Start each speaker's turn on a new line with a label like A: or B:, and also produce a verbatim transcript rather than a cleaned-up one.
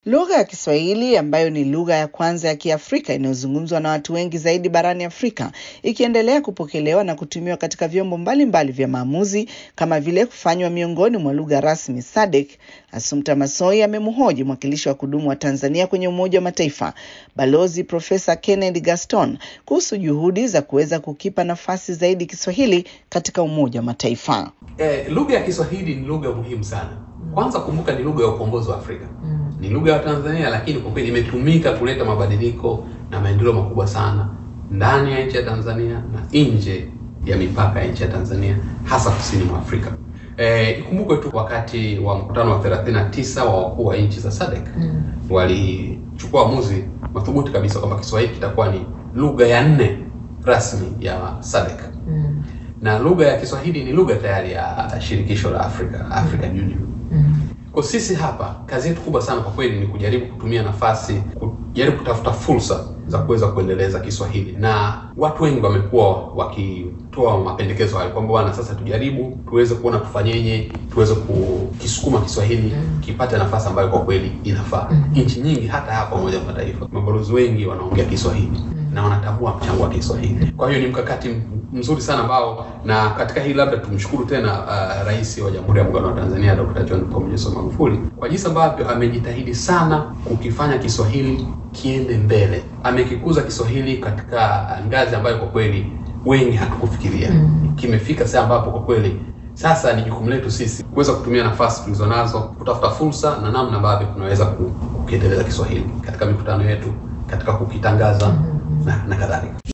A: Lugha ya Kiswahili ambayo ni lugha ya kwanza ya Kiafrika inayozungumzwa na watu wengi zaidi barani Afrika, ikiendelea kupokelewa na kutumiwa katika vyombo mbalimbali vya maamuzi kama vile kufanywa miongoni mwa lugha rasmi S A D C. Assumpta Massoi amemhoji mwakilishi wa kudumu wa Tanzania kwenye Umoja wa Mataifa, Balozi Profesa Kennedy Gaston, kuhusu juhudi za kuweza kukipa nafasi zaidi Kiswahili katika Umoja wa Mataifa.
B: Eh, lugha ya Kiswahili ni lugha muhimu sana. Kwanza kumbuka ni lugha ya ukombozi wa Afrika. Ni lugha ya Tanzania, lakini kwa kweli imetumika kuleta mabadiliko na maendeleo makubwa sana ndani ya nchi ya Tanzania na nje ya mipaka ya nchi ya Tanzania, hasa kusini mwa Afrika. Eh, ikumbukwe tu wakati wa mkutano wa thelathini na tisa wa wakuu wa nchi za S A D C mm. walichukua uamuzi madhubuti kabisa kwamba Kiswahili kitakuwa ni lugha ya nne rasmi ya S A D C. Mm. Na lugha ya Kiswahili ni lugha tayari ya shirikisho la Afrika, African Union. Mm. Kwa sisi hapa kazi yetu kubwa sana kwa kweli ni kujaribu kutumia nafasi, kujaribu kutafuta fursa za kuweza kuendeleza Kiswahili. Na watu wengi wamekuwa wakitoa mapendekezo hayo kwamba bwana, sasa tujaribu tuweze kuona tufanyeje, tuweze kukisukuma Kiswahili kipate nafasi ambayo kwa kweli inafaa. Nchi nyingi hata hapa Umoja wa Mataifa, mabalozi wengi wanaongea Kiswahili na wanatambua mchango wa Kiswahili. Kwa hiyo ni mkakati mzuri sana ambao, na katika hili labda tumshukuru tena uh, Rais wa Jamhuri ya Muungano wa Tanzania Daktari John Pombe Magufuli kwa jinsi ambavyo amejitahidi sana kukifanya Kiswahili kiende mbele. Amekikuza Kiswahili katika ngazi ambayo kwa kweli wengi hatukufikiria. Mm. Kimefika sasa ambapo kwa kweli sasa ni jukumu letu sisi kuweza kutumia nafasi tulizonazo kutafuta fursa na namna ambavyo tunaweza kukiendeleza Kiswahili katika mikutano yetu, katika kukitangaza. Mm. na, na kadhalika.